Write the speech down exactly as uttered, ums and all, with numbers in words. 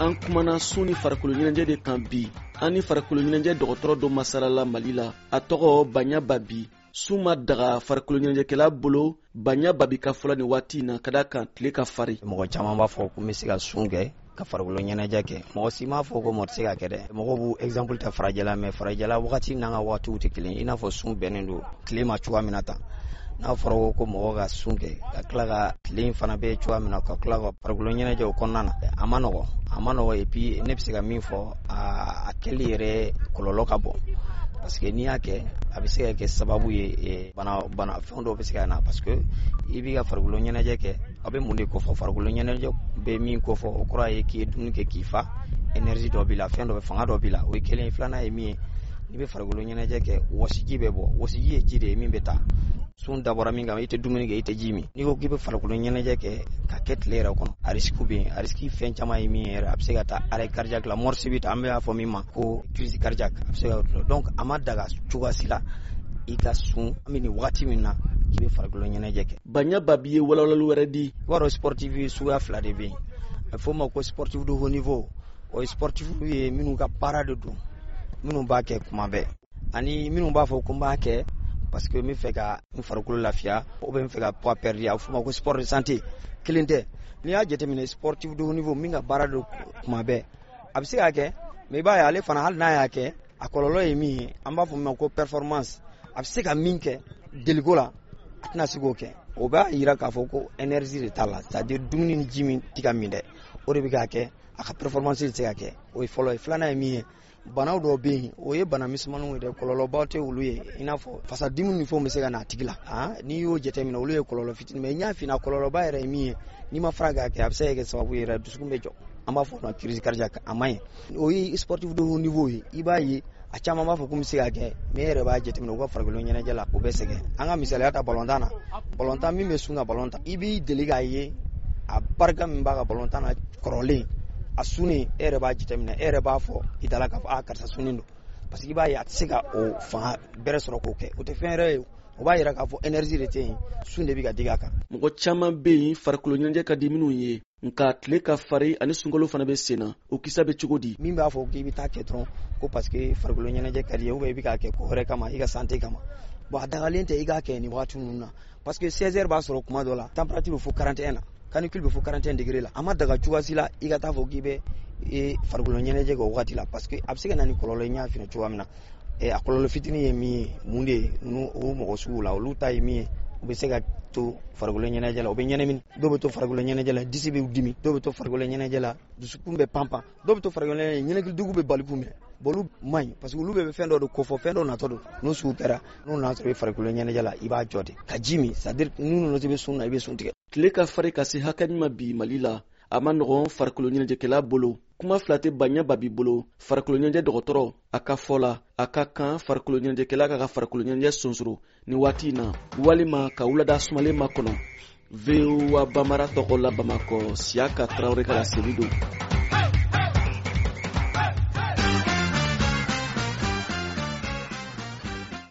an kumana sun ni farikolo ɲɛnajɛ de kan bi. An ni farikolo ɲɛnajɛ dɔgɔtɔrɔ dɔ masalala Mali la. A tɔgɔ Banya Babi. Sun ma daga farikolo ɲɛnajɛkɛla bolo. Banya Babi ka fɔla ni waati in na ka da kan tile ka fari. Mɔgɔ caman b'a fɔ ko n bɛ se ka sun kɛ ka farikolo ɲɛnajɛ kɛ. Mɔgɔ si m'a fɔ ko mɔgɔ tɛ se ka kɛ dɛ. Mɔgɔw b'u exemple ta farajɛla mais farajɛla wagati n'an ka wagatiw tɛ kelen i n'a fɔ sun bɛnnen don tile ma cogoya min na tan. N'a fɔra ko mɔgɔ ka sun kɛ ka tila ka tile in fana bɛ cogoya min na ka tila ka farikolo ɲɛnajɛ o kɔnɔna na a ma nɔgɔ a ma nɔgɔ et puis ne bɛ se ka min fɔ a kɛli yɛrɛ kɔlɔlɔ ka bon parce que n'i y'a kɛ a bɛ se ka kɛ sababu ye bana bana fɛn dɔw bɛ se ka na parce que i b'i ka farikolo ɲɛnajɛ kɛ a bɛ mun de kofɔ farikolo ɲɛnajɛ bɛ min kofɔ o kɔrɔ ye k'i ye dumuni kɛ k'i fa énergie dɔ b'i la fɛn dɔ bɛ fanga dɔ b'i la o ye kelen ye filanan ye min ye n'i bɛ farikolo ɲɛnajɛ kɛ wɔsiji bɛ bɔ wɔsiji ye ji de ye min bɛ taa sun dabɔra min kama i tɛ dumuni kɛ i tɛ ji min n'i ko k'i bɛ farikolo ɲɛnajɛ kɛ ka kɛ tile yɛrɛ kɔnɔ a risque bɛ yen a risque fɛn caman ye min yɛrɛ a bɛ se ka taa arrêt cardiaque la mort subite an bɛ fɔ min ma ko crise cardiaque a bɛ se ka donc a ma daga cogoya si la i ka sun an bɛ nin wagati min na k'i bɛ farikolo ɲɛnajɛ kɛ. Banya Babi ye walawalali wɛrɛ di. i b'a dɔn sportif suguya fila de bɛ yen a bɛ fɔ o ma ko sportif de haut niveau o ye sportif ye minnu ka baara de don minnu b'a kɛ kuma bɛɛ ani minnu b'a fɔ ko n b'a kɛ parce que n bɛ fɛ ka n farikolo lafiya ou bien n bɛ fɛ ka poids perdre a bɛ fɔ o ma ko sport de santé kelen tɛ n'i y'a jateminɛ sportif de haut niveau min ka baara don kuma bɛɛ a bɛ se k'a kɛ mais i b'a ye ale fana hali n'a y'a kɛ a kɔlɔlɔ ye min ye an b'a fɔ min ma ko performance a bɛ se ka min kɛ deliko la a tɛna se k'o kɛ o b'a jira k'a fɔ ko énergie de t'a la c'est à dire dumuni ni ji min tɛ ka min dɛ o de bɛ k'a kɛ a ka performance tɛ se ka kɛ o ye fɔlɔ ye filanan ye min ye banaw dɔw bɛ yen o ye bana misɛnmaninw ye dɛ kɔlɔlɔbaw tɛ olu ye i n'a fɔ fasadimi ni fɛnw bɛ se ka na a tigi la n'i y'o jateminɛ olu ye kɔlɔlɔ fitinin mais n y'a f'i ɲɛna kɔlɔlɔba yɛrɛ ye min ye n'i ma fara k'a kɛ a bɛ se ka kɛ sababu ye yɛrɛ dusukun bɛ jɔ an b'a fɔ o ma crise cardiaque a man ɲi o ye sportif de haut niveau ye i b'a ye a caman b'a fɔ ko n bɛ se ka kɛ mais e yɛrɛ b'a jateminɛ u ka farikolo ɲɛnajɛ la o bɛ sɛgɛn an ka misaliya ta balontan na balontan min bɛ sun ka balontan i b'i deli k'a ye a barika min b'a ka balontan na kɔrɔlen a sunnen e yɛrɛ b'a jateminɛ e yɛrɛ b'a fɔ i da la k'a fɔ a karisa sunnen don parce que i b'a ye a tɛ se ka o fanga bɛrɛ sɔrɔ k'o kɛ o tɛ fɛn yɛrɛ ye o b'a jira k'a fɔ énergie de tɛ yen sun de bɛ ka digi a kan. Mɔgɔ caman bɛ yen farikolo ɲɛnajɛ ka di minnu ye nka tile ka fari ani sunkalo fana bɛ sen na o kisa bɛ cogo di. min b'a fɔ k'i bɛ taa kɛ dɔrɔn ko parce que farikolo ɲɛnajɛ ka di ye ou bien i bɛ k'a kɛ ko wɛrɛ kama i ka santé kama bon a dagalen tɛ i k'a kɛ nin wagati ninnu na parce que seize heures b'a sɔrɔ kuma dɔ la température bɛ fo quarante et un na canicule bɛ fo quarante et un degré la a ma daga cogoya si la i ka taa fɔ k'i bɛ e farikolo ɲɛnajɛ kɛ o wagati la parce que a bɛ se ka na ni kɔlɔlɔ ye n y'a f'i ɲɛna cogoya min na a kɔlɔlɔ fitinin ye min ye mun de ye o mɔgɔ sugu la olu ta ye min ye u bɛ se ka to farikolo ɲɛnajɛ la u bɛ ɲɛnamini dɔw bɛ to farikolo ɲɛnajɛ la disi bɛ dimi dɔw bɛ to farikolo ɲɛnajɛ la dusukun bɛ panpan dɔw bɛ to farikolo ɲɛnajɛ la ɲɛnɛkilidugu bɛ bali k'u minɛ bon olu man ɲi parce que olu bɛɛ bɛ fɛn dɔ de kofɔ fɛn dɔw natɔ don n'o sugu kɛra n'o nana sɔrɔ i farikolo ɲɛnajɛ la i b'a jɔ de ka ji min c'est à dire n'u nana i bɛ sun na i bɛ sun tigɛ. tile ka fari ka se hakɛ min ma bi Mali la a ma nɔgɔn farikolo ɲɛnajɛkɛla bolo kuma fila tɛ Banya Babi bolo farikolo ɲɛnajɛ dɔgɔtɔrɔ a ka fɔ la a ka kan farikolo ɲɛnajɛkɛla ka ka farikolo ɲɛnajɛ sonsoro ni waati in na walima ka wulada sumalen ma kɔnɔ V O A Bambara tɔgɔ la Bamakɔ Siaka Traoré ka laseli don.